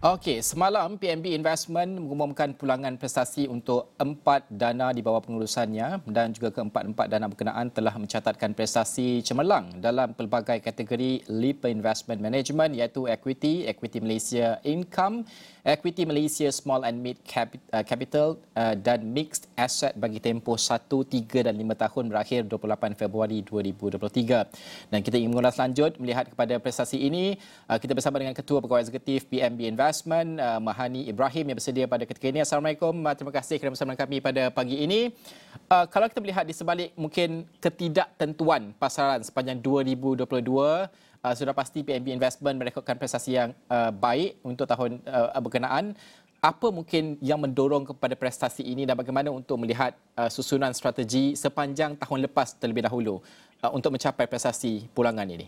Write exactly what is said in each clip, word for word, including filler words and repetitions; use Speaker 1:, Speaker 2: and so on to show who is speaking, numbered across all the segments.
Speaker 1: Okey, semalam P N B Investment mengumumkan pulangan prestasi untuk empat dana di bawah pengurusannya dan juga keempat-empat dana berkenaan telah mencatatkan prestasi cemerlang dalam pelbagai kategori Lipa Investment Management iaitu Equity, Equity Malaysia Income, Equity Malaysia Small and Mid Capital dan Mixed Asset bagi tempoh satu, tiga dan lima tahun berakhir dua puluh lapan Februari dua ribu dua puluh tiga. Dan kita ingin mengulas lanjut melihat kepada prestasi ini, kita bersama dengan Ketua Pegawai Eksekutif P N B Investment Uh, Mahani Ibrahim yang bersedia pada ketika ini. Assalamualaikum. Uh, terima kasih kerana bersama kami pada pagi ini. Uh, kalau kita melihat di sebalik mungkin ketidaktentuan pasaran sepanjang dua ribu dua puluh dua, uh, sudah pasti P N B Investment merekodkan prestasi yang uh, baik untuk tahun uh, berkenaan. Apa mungkin yang mendorong kepada prestasi ini dan bagaimana untuk melihat uh, susunan strategi sepanjang tahun lepas terlebih dahulu uh, untuk mencapai prestasi pulangan ini?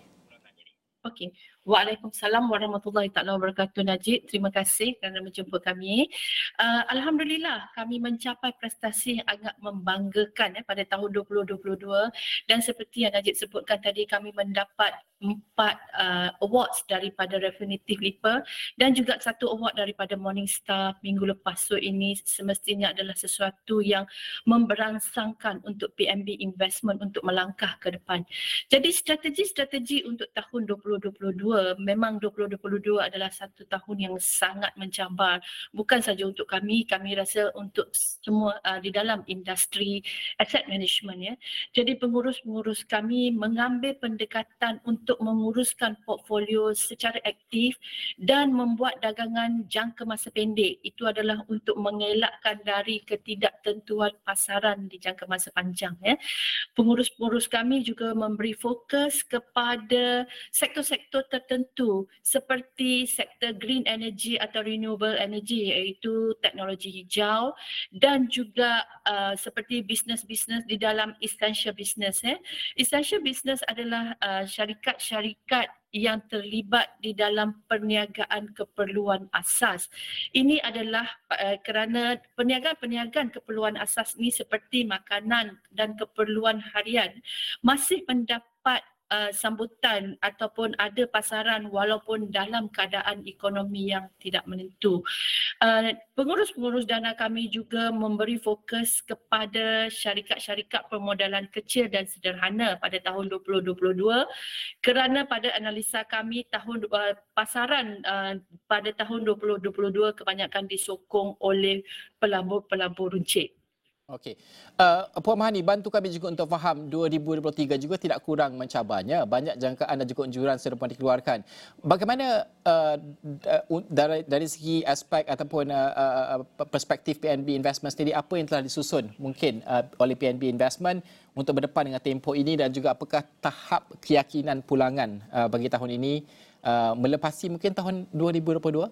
Speaker 2: Okey. Waalaikumsalam warahmatullahi taala wabarakatuh Najib. Terima kasih kerana menjemput kami. Uh, Alhamdulillah kami mencapai prestasi yang agak membanggakan ya, pada tahun dua ribu dua puluh dua dan seperti yang Najib sebutkan tadi kami mendapat empat uh, awards daripada Refinitiv Lipa dan juga satu award daripada Morningstar minggu lepas. So ini semestinya adalah sesuatu yang memberangsangkan untuk P N B Investment untuk melangkah ke depan. Jadi strategi-strategi untuk tahun dua ribu dua puluh dua, memang dua ribu dua puluh dua adalah satu tahun yang sangat mencabar. Bukan saja untuk kami, kami rasa untuk semua uh, di dalam industri asset management ya. Jadi pengurus-pengurus kami mengambil pendekatan untuk menguruskan portfolio secara aktif dan membuat dagangan jangka masa pendek. Itu adalah untuk mengelakkan dari ketidaktentuan pasaran di jangka masa panjang ya. Pengurus-pengurus kami juga memberi fokus kepada sektor-sektor tertentu seperti sektor green energy atau renewable energy iaitu teknologi hijau dan juga uh, seperti bisnes-bisnes di dalam essential business. Eh. Essential business adalah uh, syarikat-syarikat yang terlibat di dalam perniagaan keperluan asas. Ini adalah uh, kerana perniagaan-perniagaan keperluan asas ini seperti makanan dan keperluan harian masih mendapat Uh, sambutan ataupun ada pasaran walaupun dalam keadaan ekonomi yang tidak menentu. Uh, pengurus-pengurus dana kami juga memberi fokus kepada syarikat-syarikat permodalan kecil dan sederhana pada tahun dua ribu dua puluh dua kerana pada analisa kami tahun uh, pasaran uh, pada tahun dua ribu dua puluh dua kebanyakan disokong oleh pelabur-pelabur runcit.
Speaker 1: Okey. Uh, Puan Mahani, bantu kami juga untuk faham dua ribu dua puluh tiga juga tidak kurang mencabarnya. Banyak jangkaan dan juga anjuran serupa dikeluarkan. Bagaimana uh, dari, dari segi aspek ataupun uh, uh, perspektif P N B Investment sendiri, apa yang telah disusun mungkin uh, oleh P N B Investment untuk berdepan dengan tempoh ini dan juga apakah tahap keyakinan pulangan uh, bagi tahun ini uh, melepasi mungkin tahun dua ribu dua puluh dua?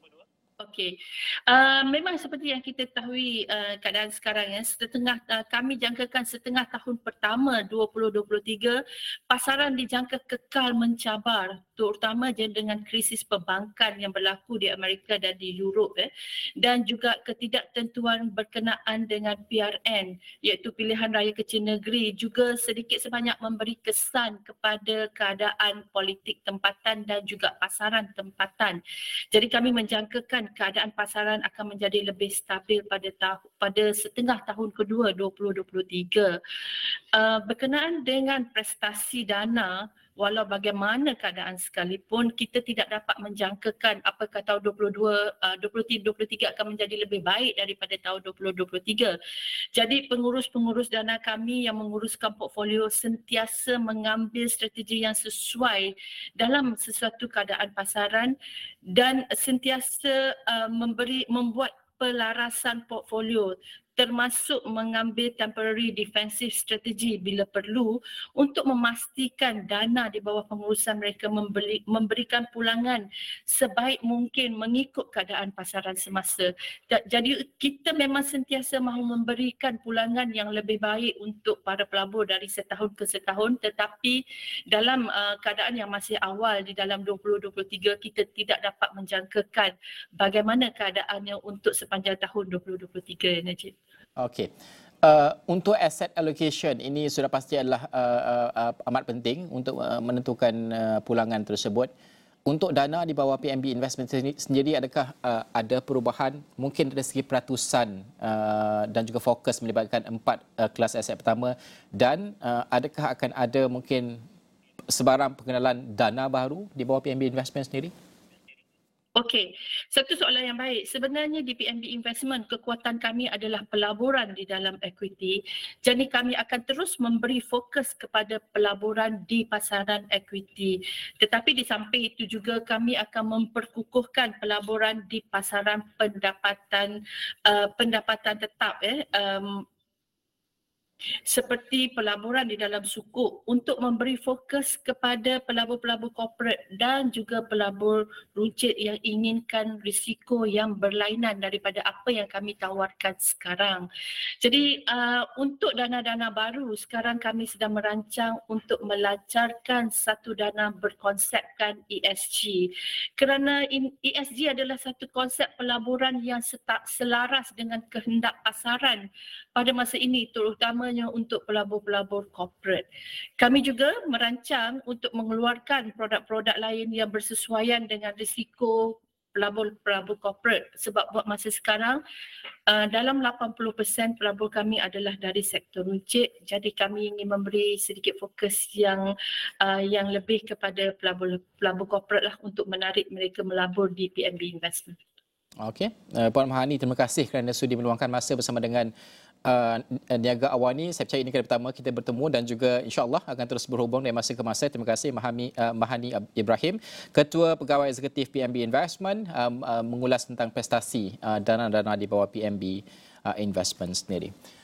Speaker 2: Okey, uh, memang seperti yang kita ketahui uh, keadaan sekarang ya, setengah uh, kami jangkakan setengah tahun pertama dua ribu dua puluh tiga pasaran dijangka kekal mencabar, terutama dengan krisis perbankan yang berlaku di Amerika dan di Europe eh, dan juga ketidaktentuan berkenaan dengan P R N iaitu pilihan raya kecil negeri juga sedikit sebanyak memberi kesan kepada keadaan politik tempatan dan juga pasaran tempatan. Jadi kami menjangkakan keadaan pasaran akan menjadi lebih stabil pada tahu, pada setengah tahun kedua dua ribu dua puluh tiga. Uh, berkenaan dengan prestasi dana, walau bagaimana keadaan sekalipun, kita tidak dapat menjangkakan apakah tahun dua ribu dua puluh tiga akan menjadi lebih baik daripada tahun dua ribu dua puluh tiga. Jadi pengurus-pengurus dana kami yang menguruskan portfolio sentiasa mengambil strategi yang sesuai dalam sesuatu keadaan pasaran dan sentiasa uh, memberi membuat pelarasan portfolio termasuk mengambil temporary defensive strategy bila perlu untuk memastikan dana di bawah pengurusan mereka memberi, memberikan pulangan sebaik mungkin mengikut keadaan pasaran semasa. Jadi kita memang sentiasa mahu memberikan pulangan yang lebih baik untuk para pelabur dari setahun ke setahun, tetapi dalam uh, keadaan yang masih awal di dalam dua ribu dua puluh tiga kita tidak dapat menjangkakan bagaimana keadaannya untuk sepanjang tahun dua ribu dua puluh tiga, Najib.
Speaker 1: Okey. Uh, untuk asset allocation ini sudah pasti adalah uh, uh, uh, amat penting untuk uh, menentukan uh, pulangan tersebut. untuk dana di bawah P N B Investment sendiri, adakah uh, ada perubahan mungkin dari segi peratusan uh, dan juga fokus melibatkan empat uh, kelas aset pertama, dan uh, adakah akan ada mungkin sebarang pengenalan dana baru di bawah P N B Investment sendiri?
Speaker 2: Okey, satu soalan yang baik. Sebenarnya di P N B Investment, kekuatan kami adalah pelaburan di dalam equity. Jadi kami akan terus memberi fokus kepada pelaburan di pasaran equity. Tetapi di samping itu juga kami akan memperkukuhkan pelaburan di pasaran pendapatan uh, pendapatan tetap eh um, seperti pelaburan di dalam sukuk, untuk memberi fokus kepada pelabur-pelabur korporat dan juga pelabur runcit yang inginkan risiko yang berlainan daripada apa yang kami tawarkan sekarang. Jadi uh, untuk dana-dana baru, sekarang kami sedang merancang untuk melancarkan satu dana berkonsepkan E S G. Kerana E S G adalah satu konsep pelaburan yang selaras dengan kehendak pasaran pada masa ini, terutamanya untuk pelabur-pelabur korporat. Kami juga merancang untuk mengeluarkan produk-produk lain yang bersesuaian dengan risiko pelabur-pelabur korporat, sebab buat masa sekarang uh, dalam lapan puluh peratus pelabur kami adalah dari sektor runcit. Jadi kami ingin memberi sedikit fokus yang uh, yang lebih kepada pelabur-pelabur korporat lah, untuk menarik mereka melabur di P N B Investment.
Speaker 1: Okey, uh, Puan Mahani, terima kasih kerana sudi meluangkan masa bersama dengan Uh, Niaga Awani. Saya percaya ini kali pertama kita bertemu dan juga insya-Allah akan terus berhubung dari masa ke masa. Terima kasih Mahami, uh, Mahani Ibrahim, Ketua Pegawai Eksekutif P N B Investment, um, uh, mengulas tentang prestasi uh, dana-dana di bawah P N B uh, Investment sendiri.